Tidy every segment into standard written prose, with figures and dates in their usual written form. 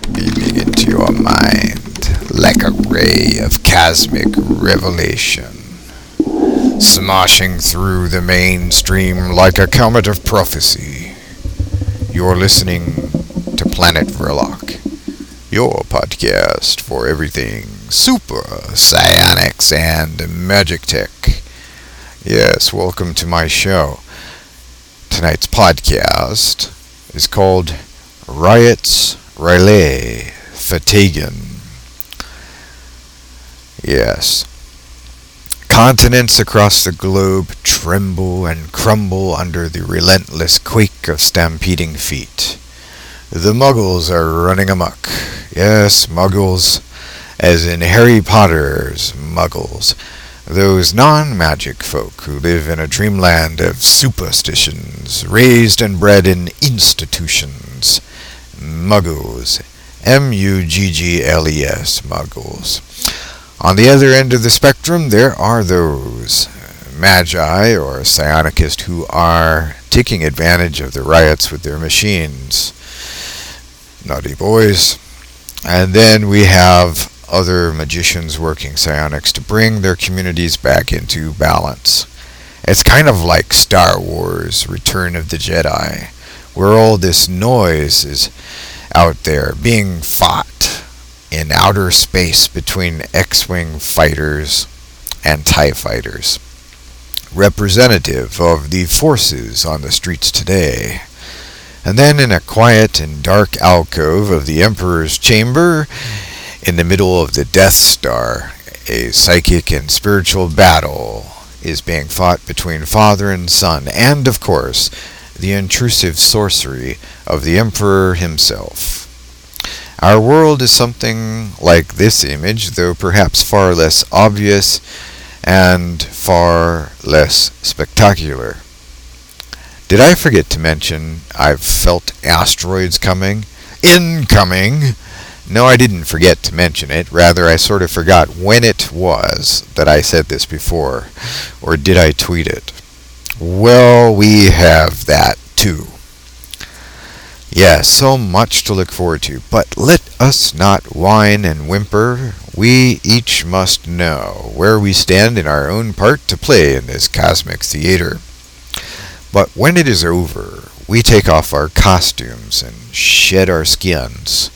beaming into your mind like a ray of cosmic revelation, smashing through the mainstream like a comet of prophecy. You're listening to Planet Verloc, your podcast for everything super, psionics, and magic tech. Yes, welcome to my show. Tonight's podcast is called Riots Relay Fatigan. Yes. Continents across the globe tremble and crumble under the relentless quake of stampeding feet. The Muggles are running amok. Yes, Muggles, as in Harry Potter's Muggles. Those non-magic folk who live in a dreamland of superstitions, raised and bred in institutions. Muggles. Muggles. Muggles. On the other end of the spectrum, there are those magi or psionicists who are taking advantage of the riots with their machines. Naughty boys. And then we have other magicians working psionics to bring their communities back into balance. It's kind of like Star Wars Return of the Jedi, where all this noise is out there being fought in outer space between X-Wing fighters and TIE fighters, representative of the forces on the streets today. And then in a quiet and dark alcove of the Emperor's chamber, in the middle of the Death Star, a psychic and spiritual battle is being fought between father and son, and, of course, the intrusive sorcery of the Emperor himself. Our world is something like this image, though perhaps far less obvious and far less spectacular. Did I forget to mention I've felt asteroids coming? Incoming! No, I didn't forget to mention it. Rather, I sort of forgot when it was that I said this before. Or did I tweet it? Well, we have that too. Yes, so much to look forward to. But let us not whine and whimper. We each must know where we stand in our own part to play in this cosmic theater. But when it is over, we take off our costumes and shed our skins.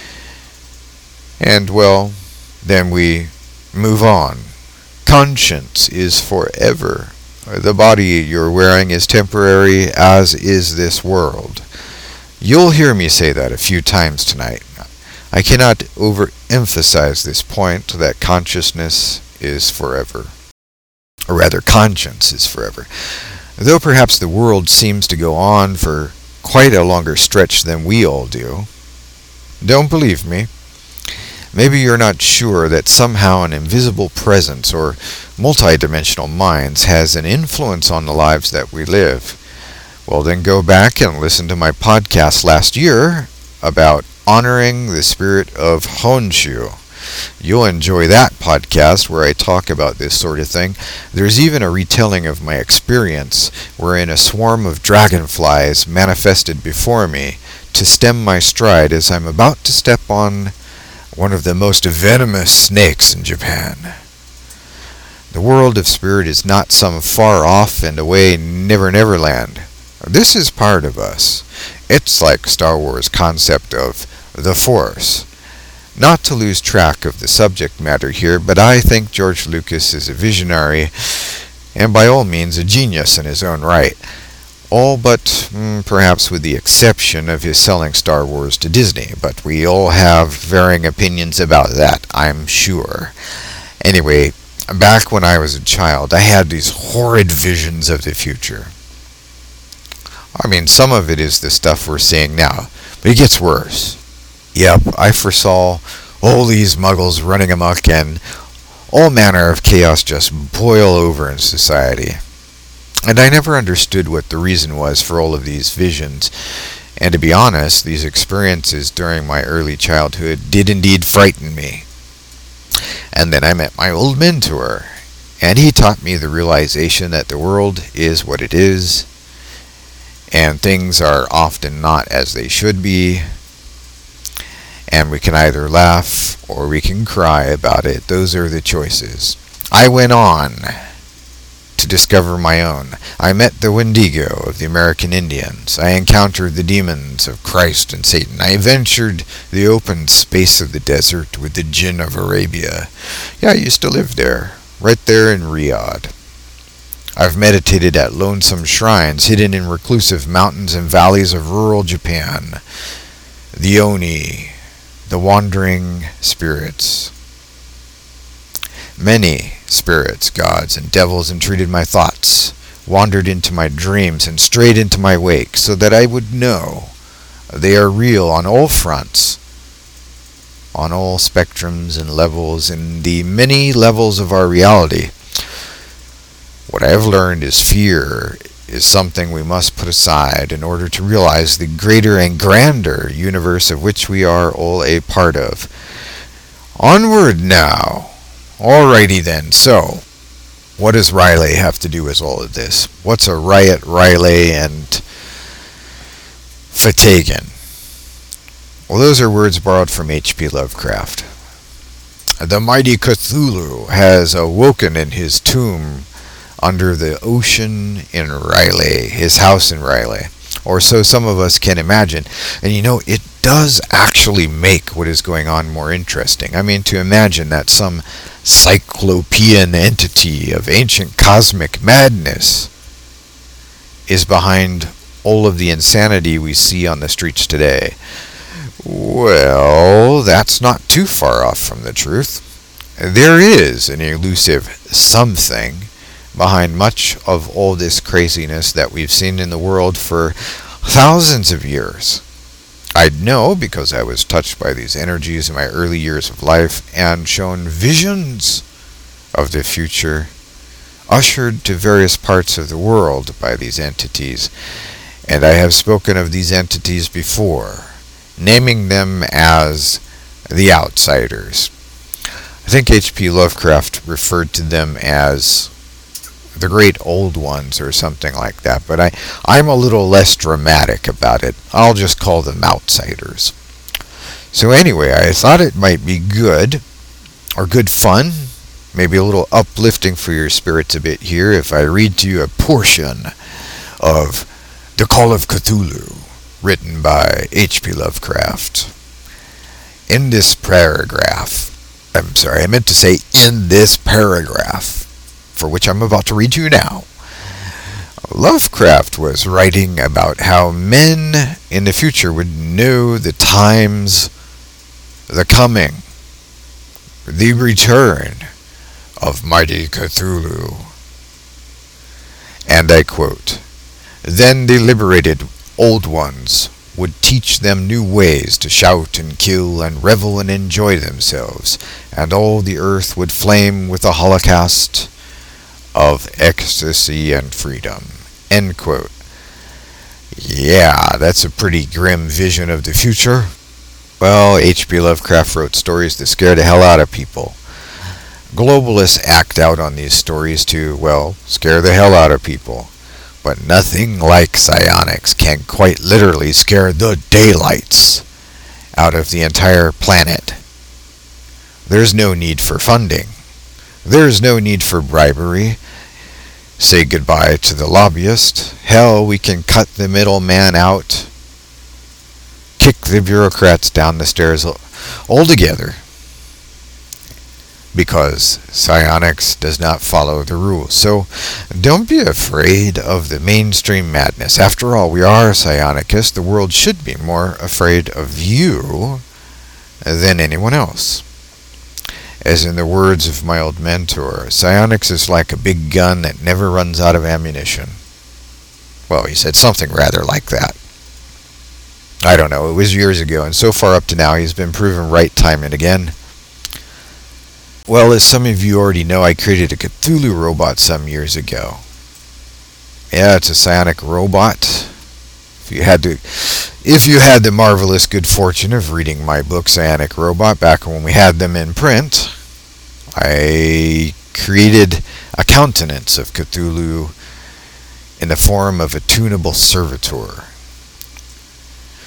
And, well, then we move on. Conscience is forever. The body you're wearing is temporary, as is this world. You'll hear me say that a few times tonight. I cannot overemphasize this point that consciousness is forever. Or rather, conscience is forever. Though perhaps the world seems to go on for quite a longer stretch than we all do. Don't believe me? Maybe you're not sure that somehow an invisible presence or multidimensional minds has an influence on the lives that we live. Well, then go back and listen to my podcast last year about honoring the spirit of Honshu. You'll enjoy that podcast where I talk about this sort of thing. There's even a retelling of my experience wherein a swarm of dragonflies manifested before me to stem my stride as I'm about to step on one of the most venomous snakes in Japan. The world of spirit is not some far off and away never land. This is part of us. It's like Star Wars' concept of the Force. Not to lose track of the subject matter here, but I think George Lucas is a visionary and by all means a genius in his own right. All but perhaps with the exception of his selling Star Wars to Disney, but we all have varying opinions about that, I'm sure. Anyway, back when I was a child, I had these horrid visions of the future. I mean, some of it is the stuff we're seeing now, but it gets worse. Yep, I foresaw all these Muggles running amok and all manner of chaos just boil over in society. And I never understood what the reason was for all of these visions. And to be honest, these experiences during my early childhood did indeed frighten me. And then I met my old mentor, and he taught me the realization that the world is what it is, and things are often not as they should be, And we can either laugh or we can cry about it. Those are the choices. I went on to discover my own. I met the Wendigo of the American Indians. I encountered the demons of Christ and Satan. I ventured the open space of the desert with the Jinn of Arabia. Yeah, I used to live there, right there in Riyadh. I've meditated at lonesome shrines hidden in reclusive mountains and valleys of rural Japan. The Oni, the wandering spirits. Many spirits, gods, and devils entreated my thoughts, wandered into my dreams, and strayed into my wake, so that I would know they are real on all fronts, on all spectrums and levels, in the many levels of our reality. What I have learned is fear is something we must put aside in order to realize the greater and grander universe of which we are all a part of. Onward now. Alrighty then, so, what does Riley have to do with all of this? What's a riot, Riley, and Fatagan? Well, those are words borrowed from H.P. Lovecraft. The mighty Cthulhu has awoken in his tomb under the ocean in Riley, his house in Riley, or so some of us can imagine. And you know, it does actually make what is going on more interesting. I mean, to imagine that some cyclopean entity of ancient cosmic madness is behind all of the insanity we see on the streets today. Well, that's not too far off from the truth. There is an elusive something behind much of all this craziness that we've seen in the world for thousands of years. I'd know because I was touched by these energies in my early years of life and shown visions of the future, ushered to various parts of the world by these entities. And I have spoken of these entities before, naming them as the outsiders. I think H.P. Lovecraft referred to them as the great old ones or something like that, but I'm a little less dramatic about it. I'll just call them outsiders. So anyway, I thought it might be good, or good fun, maybe a little uplifting for your spirits a bit here if I read to you a portion of The Call of Cthulhu, written by H.P. Lovecraft. In this paragraph, I meant to say in this paragraph, for which I'm about to read to you now, Lovecraft was writing about how men in the future would know the times, the coming, the return of mighty Cthulhu. And I quote, "Then the liberated old ones would teach them new ways to shout and kill and revel and enjoy themselves, and all the earth would flame with a holocaust of ecstasy and freedom." End quote. Yeah, that's a pretty grim vision of the future. Well, H.P. Lovecraft wrote stories that scare the hell out of people. Globalists act out on these stories to, well, scare the hell out of people. But nothing like psionics can quite literally scare the daylights out of the entire planet. There's no need for funding. There's no need for bribery. Say goodbye to the lobbyist. Hell, we can cut the middleman out. Kick the bureaucrats down the stairs altogether. Because psionics does not follow the rules. So don't be afraid of the mainstream madness. After all, we are psionicists. The world should be more afraid of you than anyone else. As in the words of my old mentor, psionics is like a big gun that never runs out of ammunition. Well, he said something rather like that. I don't know, it was years ago, and so far up to now he's been proven right time and again. Well, as some of you already know, I created a Cthulhu robot some years ago. Yeah, it's a psionic robot. If you had the marvelous good fortune of reading my book, Psionic Robot, back when we had them in print, I created a countenance of Cthulhu in the form of a tunable servitor.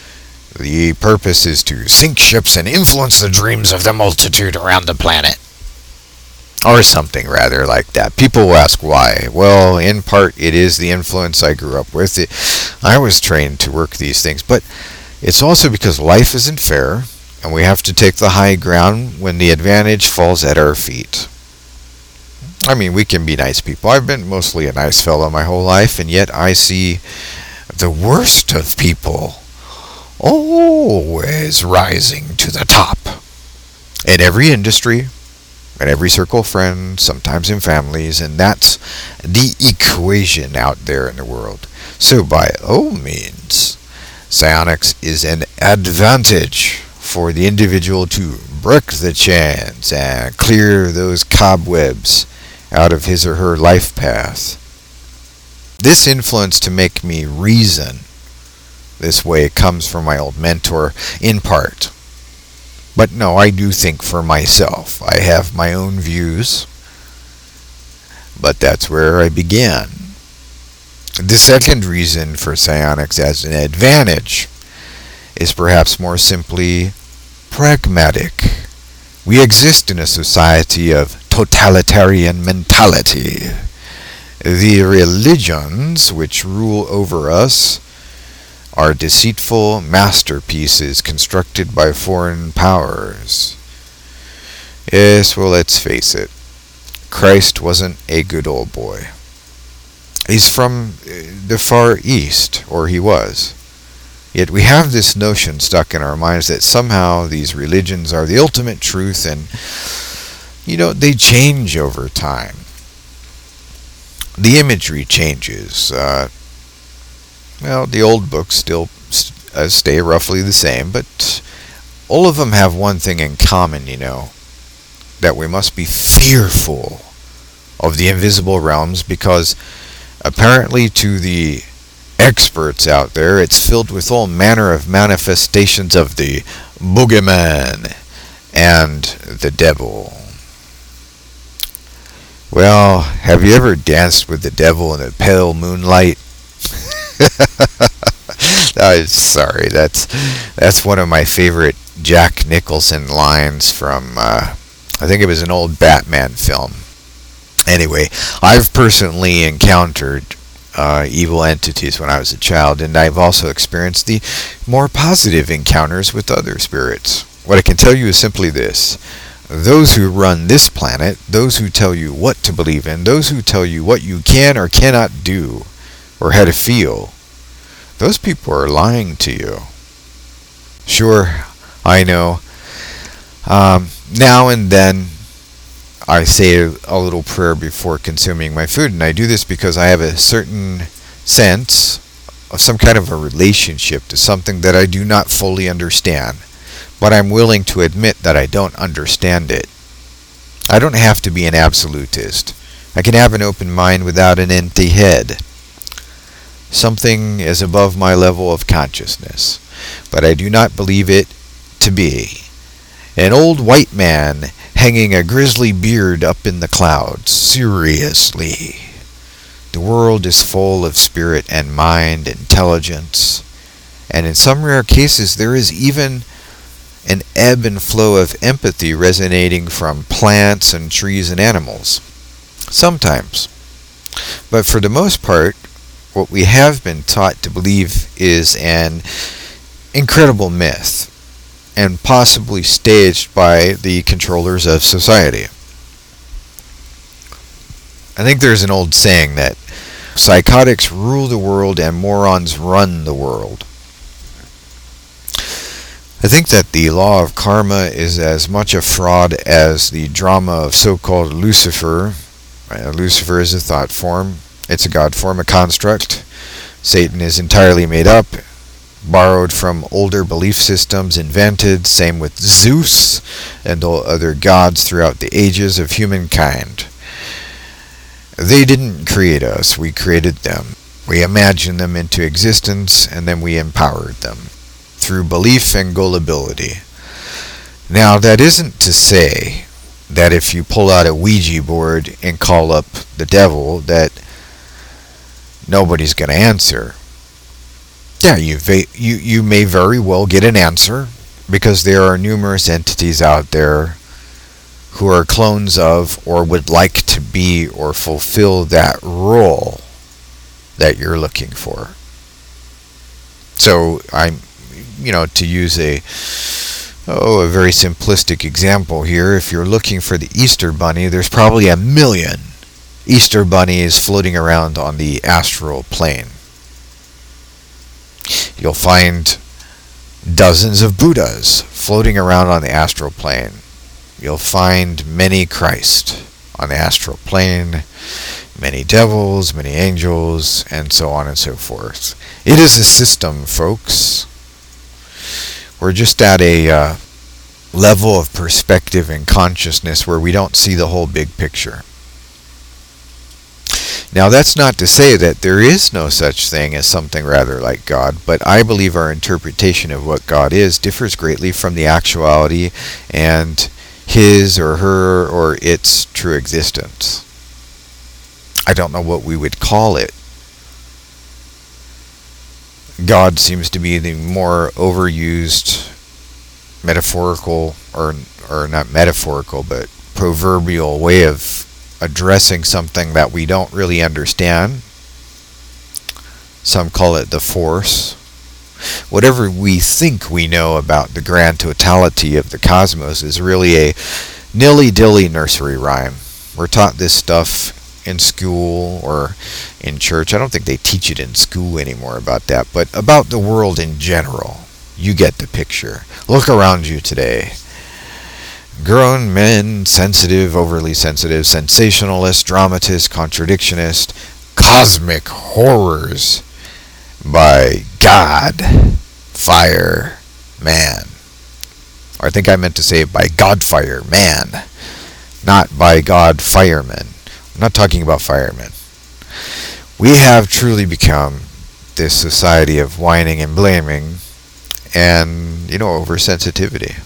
The purpose is to sink ships and influence the dreams of the multitude around the planet. Or something rather like that. People will ask why. Well, in part it is the influence I grew up with. I was trained to work these things, but it's also because life isn't fair, and we have to take the high ground when the advantage falls at our feet. I mean, we can be nice people. I've been mostly a nice fellow my whole life, and yet I see the worst of people always rising to the top. In every industry, in every circle of friends, sometimes in families, and that's the equation out there in the world. So by all means, psionics is an advantage for the individual to break the chains and clear those cobwebs out of his or her life path. This influence to make me reason this way comes from my old mentor, in part. But no, I do think for myself. I have my own views, but that's where I began. The second reason for psionics as an advantage is perhaps more simply pragmatic. We exist in a society of totalitarian mentality. The religions which rule over us are deceitful masterpieces constructed by foreign powers. Yes, well, let's face it. Christ wasn't a good old boy. He's from the Far East, or he was. Yet we have this notion stuck in our minds that somehow these religions are the ultimate truth, and, they change over time. The imagery changes. The old books still stay roughly the same, but all of them have one thing in common, that we must be fearful of the invisible realms, because apparently to the experts out there, it's filled with all manner of manifestations of the boogeyman and the devil. Well, have you ever danced with the devil in the pale moonlight? Sorry, that's one of my favorite Jack Nicholson lines from, I think it was an old Batman film. Anyway, I've personally encountered evil entities when I was a child, and I've also experienced the more positive encounters with other spirits. What I can tell you is simply this. Those who run this planet, those who tell you what to believe in, those who tell you what you can or cannot do, or how to feel, those people are lying to you. Sure, I know. Now and then, I say a little prayer before consuming my food, and I do this because I have a certain sense of some kind of a relationship to something that I do not fully understand, but I'm willing to admit that I don't understand it. I don't have to be an absolutist. I can have an open mind without an empty head. Something is above my level of consciousness, but I do not believe it to be an old white man hanging a grizzly beard up in the clouds. Seriously. The world is full of spirit and mind, intelligence, and in some rare cases there is even an ebb and flow of empathy resonating from plants and trees and animals. Sometimes. But for the most part, what we have been taught to believe is an incredible myth, and possibly staged by the controllers of society. I think there's an old saying that psychotics rule the world and morons run the world. I think that the law of karma is as much a fraud as the drama of so-called Lucifer. Lucifer is a thought form. It's a god form, a construct. Satan is entirely made up, borrowed from older belief systems, invented. Same with Zeus and all other gods throughout the ages of humankind. They didn't create us, we created them. We imagined them into existence, and then we empowered them through belief and gullibility. Now, that isn't to say that if you pull out a Ouija board and call up the devil, that nobody's going to answer. Yeah, you may very well get an answer, because there are numerous entities out there who are clones of or would like to be or fulfill that role that you're looking for. So to use a very simplistic example here, if you're looking for the Easter Bunny, there's probably 1,000,000 Easter bunnies floating around on the astral plane. You'll find dozens of Buddhas floating around on the astral plane. You'll find many Christ on the astral plane, many devils, many angels, and so on and so forth. It is a system, folks. We're just at a level of perspective and consciousness where we don't see the whole big picture. Now, that's not to say that there is no such thing as something rather like God, but I believe our interpretation of what God is differs greatly from the actuality and his or her or its true existence. I don't know what we would call it. God seems to be the more overused metaphorical, or not metaphorical, but proverbial way of addressing something that we don't really understand. Some call it the Force. Whatever we think we know about the grand totality of the cosmos is really a nilly-dilly nursery rhyme. We're taught this stuff in school or in church. I don't think they teach it in school anymore about that, but about the world in general. You get the picture. Look around you today. Grown men, sensitive, overly sensitive, sensationalist, dramatist, contradictionist, cosmic horrors by God, fire, man. Or I think I meant to say by Godfire, man, not by God, firemen. I'm not talking about firemen. We have truly become this society of whining and blaming and, oversensitivity.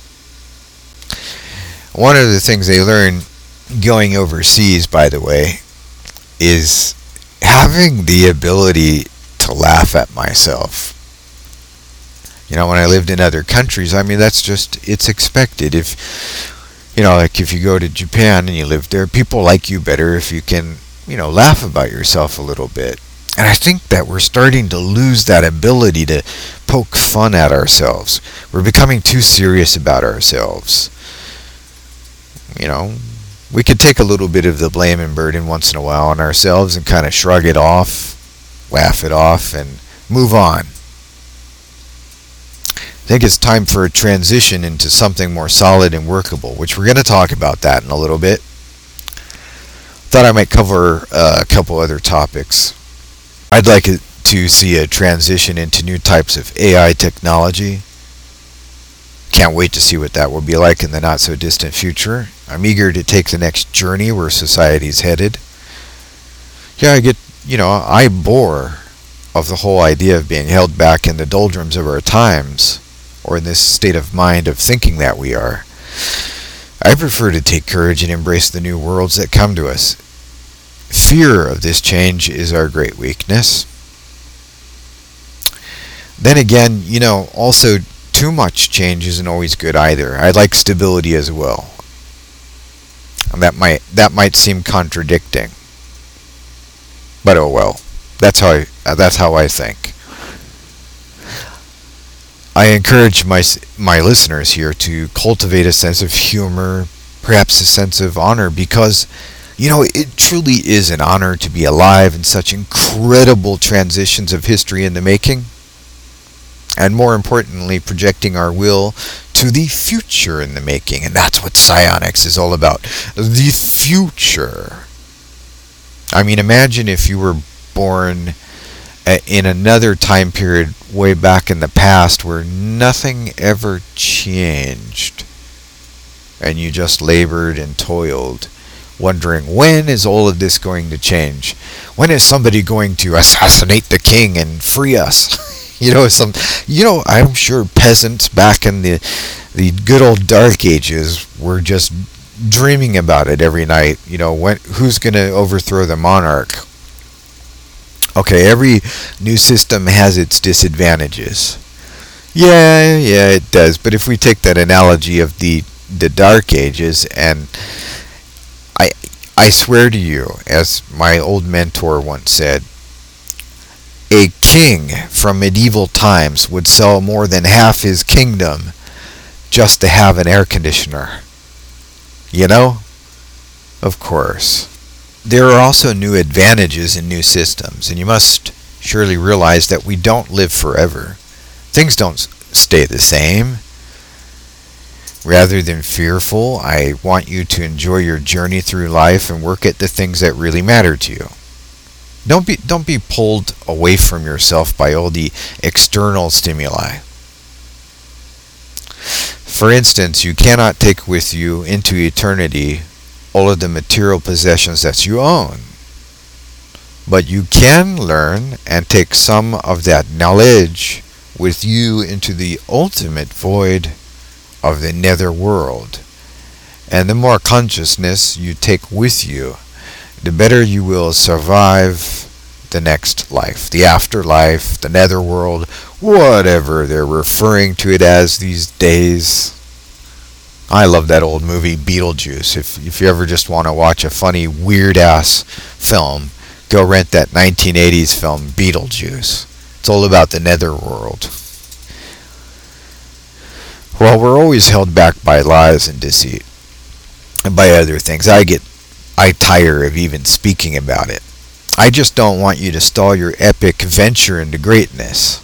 One of the things they learn going overseas, by the way, is having the ability to laugh at myself. When I lived in other countries, it's expected. If you go to Japan and you live there, people like you better if you can, laugh about yourself a little bit. And I think that we're starting to lose that ability to poke fun at ourselves. We're becoming too serious about ourselves. We could take a little bit of the blame and burden once in a while on ourselves and kind of shrug it off, laugh it off, and move on. I think it's time for a transition into something more solid and workable, which we're going to talk about that in a little bit. Thought I might cover a couple other topics. I'd like to see a transition into new types of AI technology. Can't wait to see what that will be like in the not-so-distant future. I'm eager to take the next journey where society's headed. I bore of the whole idea of being held back in the doldrums of our times, or in this state of mind of thinking that we are. I prefer to take courage and embrace the new worlds that come to us. Fear of this change is our great weakness. Then again, also too much change isn't always good either. I like stability as well. And that might seem contradicting. But oh well. That's how I think. I encourage my listeners here to cultivate a sense of humor, perhaps a sense of honor, because it truly is an honor to be alive in such incredible transitions of history in the making. And more importantly, projecting our will to the future in the making. And that's what psionics is all about. The future. Imagine if you were born in another time period way back in the past where nothing ever changed. And you just labored and toiled, wondering, when is all of this going to change? When is somebody going to assassinate the king and free us? I'm sure peasants back in the good old dark ages were just dreaming about it every night. Who's going to overthrow the monarch? Okay, every new system has its disadvantages. Yeah, it does. But if we take that analogy of the Dark Ages, and I I swear to you, as my old mentor once said, a king from medieval times would sell more than half his kingdom just to have an air conditioner. You know? Of course. There are also new advantages in new systems, and you must surely realize that we don't live forever. Things don't stay the same. Rather than fearful, I want you to enjoy your journey through life and work at the things that really matter to you. Don't be pulled away from yourself by all the external stimuli. For instance, you cannot take with you into eternity all of the material possessions that you own. But you can learn and take some of that knowledge with you into the ultimate void of the nether world. And the more consciousness you take with you, the better you will survive the next life, the afterlife, the netherworld, whatever they're referring to it as these days. I love that old movie Beetlejuice. If you ever just want to watch a funny, weird-ass film, go rent that 1980s film Beetlejuice. It's all about the netherworld. Well, we're always held back by lies and deceit, and by other things. I tire of even speaking about it. I just don't want you to stall your epic venture into greatness.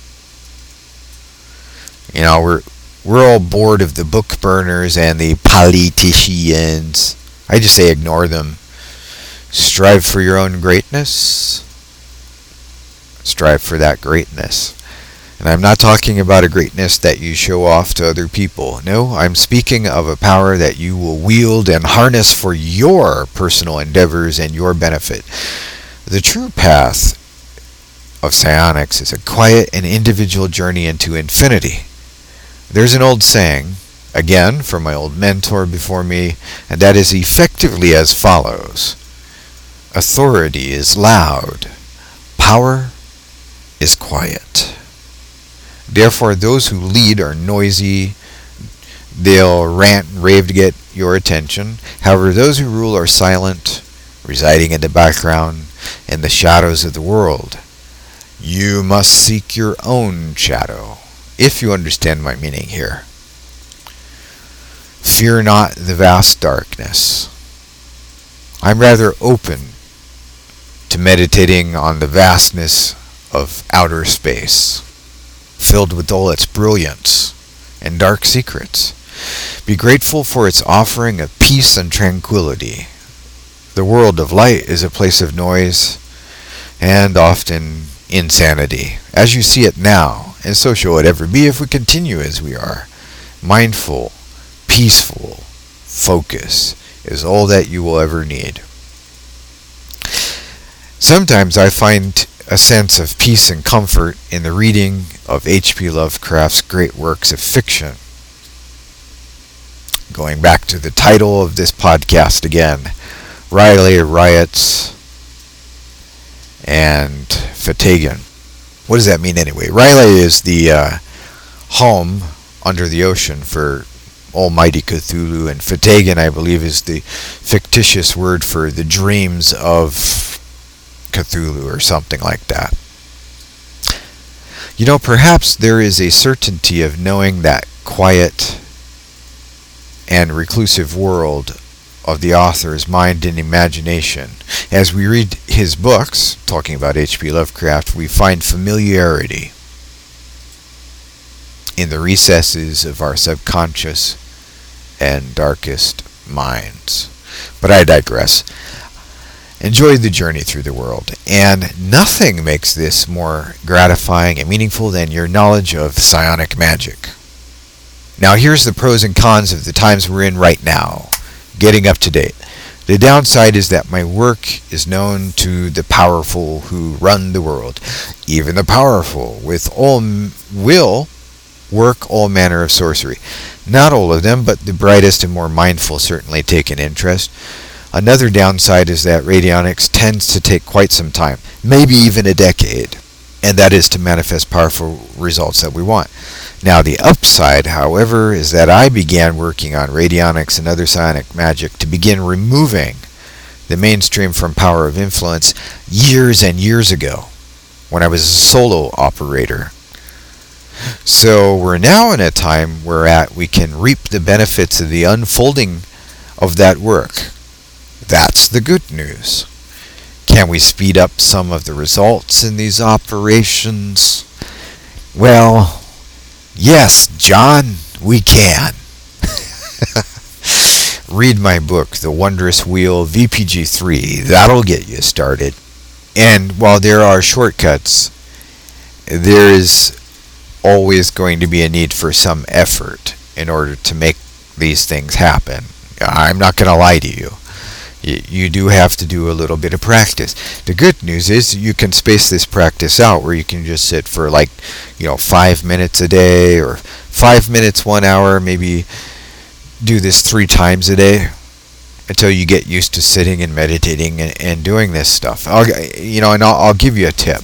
You know, we're all bored of the book burners and the politicians. I just say ignore them. Strive for your own greatness. Strive for that greatness. And I'm not talking about a greatness that you show off to other people. No, I'm speaking of a power that you will wield and harness for your personal endeavors and your benefit. The true path of psionics is a quiet and individual journey into infinity. There's an old saying, again from my old mentor before me, and that is effectively as follows. Authority is loud. Power is quiet. Therefore, those who lead are noisy. They'll rant and rave to get your attention. However, those who rule are silent, residing in the background, in the shadows of the world. You must seek your own shadow, if you understand my meaning here. Fear not the vast darkness. I'm rather open to meditating on the vastness of outer space, filled with all its brilliance and dark secrets. Be grateful for its offering of peace and tranquility. The world of light is a place of noise and often insanity, as you see it now, and so shall it ever be if we continue as we are. Mindful, peaceful focus is all that you will ever need. Sometimes I find a sense of peace and comfort in the reading of H.P. Lovecraft's great works of fiction. Going back to the title of this podcast again, Riley Riots and Fhtagn. What does that mean anyway? Riley is the home under the ocean for Almighty Cthulhu, and Fhtagn, I believe, is the fictitious word for the dreams of Cthulhu or something like that. You know, perhaps there is a certainty of knowing that quiet and reclusive world of the author's mind and imagination. As we read his books, talking about H.P. Lovecraft, we find familiarity in the recesses of our subconscious and darkest minds. But I digress. Enjoy the journey through the world, and nothing makes this more gratifying and meaningful than your knowledge of psionic magic. Now here's the pros and cons of the times we're in right now, getting up to date. The downside is that my work is known to the powerful who run the world. Even the powerful will work all manner of sorcery. Not all of them, but the brightest and more mindful certainly take an interest. Another downside is that radionics tends to take quite some time. maybe even a decade, and that is to manifest powerful results that we want. Now, the upside, however, is that I began working on radionics and other psionic magic to begin removing the mainstream from power of influence years and years ago when I was a solo operator. So we're now in a time where we can reap the benefits of the unfolding of that work. That's the good news. Can we speed up some of the results in these operations? Well, yes, John, we can. Read my book, The Wondrous Wheel VPG3. That'll get you started. And while there are shortcuts, there is always going to be a need for some effort in order to make these things happen. I'm not going to lie to you. You do have to do a little bit of practice. The good news is you can space this practice out where you can just sit for 5 minutes a day, or 5 minutes 1 hour, maybe do this 3 times a day until you get used to sitting and meditating and doing this stuff. I'll give you a tip.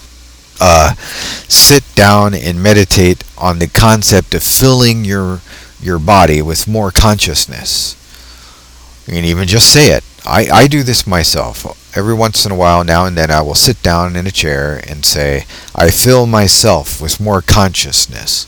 Sit down and meditate on the concept of filling your body with more consciousness. You can even just say it. I do this myself. Every once in a while, now and then, I will sit down in a chair and say, I fill myself with more consciousness.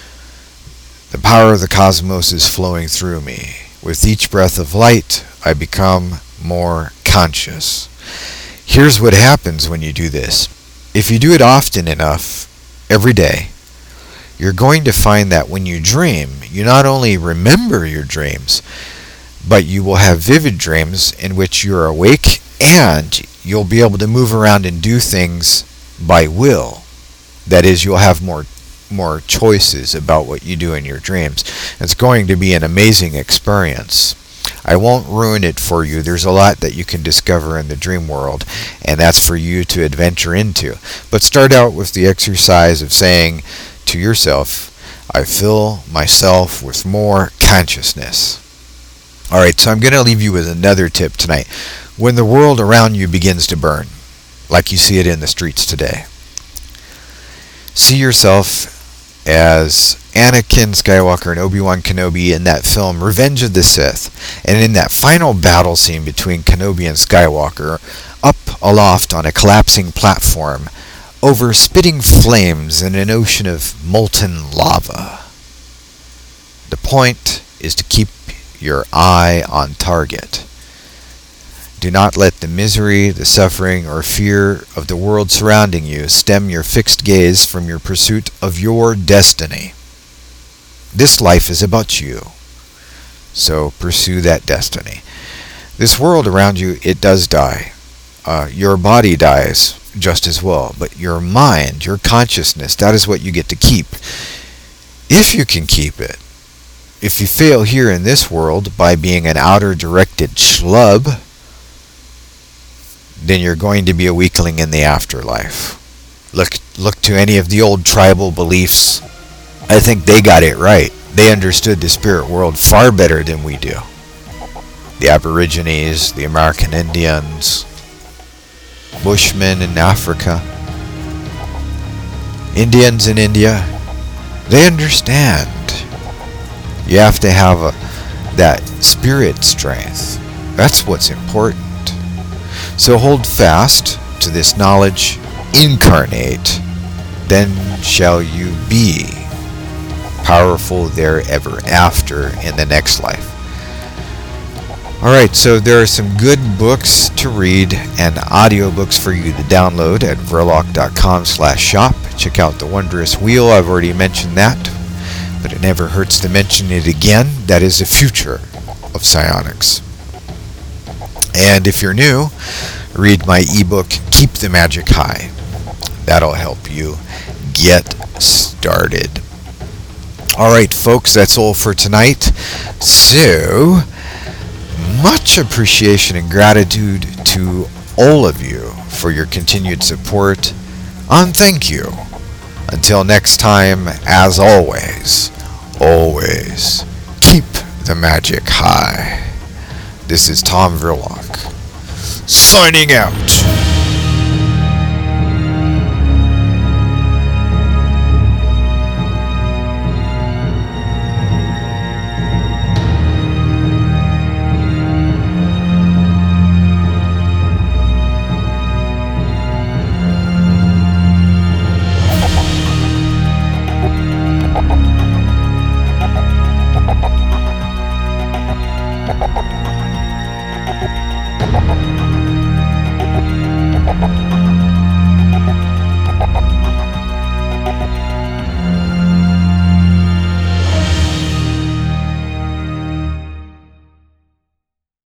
The power of the cosmos is flowing through me. With each breath of light, I become more conscious. Here's what happens when you do this. If you do it often enough, every day, you're going to find that when you dream, you not only remember your dreams, but you will have vivid dreams in which you're awake, and you'll be able to move around and do things by will. That is, you'll have more choices about what you do in your dreams. It's going to be an amazing experience. I won't ruin it for you. There's a lot that you can discover in the dream world, and that's for you to adventure into. But start out with the exercise of saying to yourself, I fill myself with more consciousness. Alright, so I'm going to leave you with another tip tonight. When the world around you begins to burn, like you see it in the streets today, see yourself as Anakin Skywalker and Obi-Wan Kenobi in that film Revenge of the Sith. And in that final battle scene between Kenobi and Skywalker, up aloft on a collapsing platform, over spitting flames in an ocean of molten lava. The point is to keep your eye on target. Do not let the misery, the suffering, or fear of the world surrounding you stem your fixed gaze from your pursuit of your destiny. This life is about you, so pursue that destiny. This world around you, it does die. Your body dies just as well, but your mind, your consciousness, that is what you get to keep. If you can keep it. If you fail here in this world by being an outer-directed schlub, then you're going to be a weakling in the afterlife. Look to any of the old tribal beliefs. I think they got it right. They understood the spirit world far better than we do. The Aborigines, the American Indians, Bushmen in Africa, Indians in India, they understand. You have to have that spirit strength. That's what's important. So hold fast to this knowledge, incarnate, then shall you be powerful there ever after in the next life. Alright, so there are some good books to read and audiobooks for you to download at Verloc.com/shop. Check out The Wondrous Wheel. I've already mentioned that, but it never hurts to mention it again. That is the future of psionics. And if you're new, read my ebook, Keep the Magic High. That'll help you get started. Alright, folks, that's all for tonight. So, much appreciation and gratitude to all of you for your continued support. And thank you. Until next time, as always, keep the magic high. This is Tom Verloc, signing out.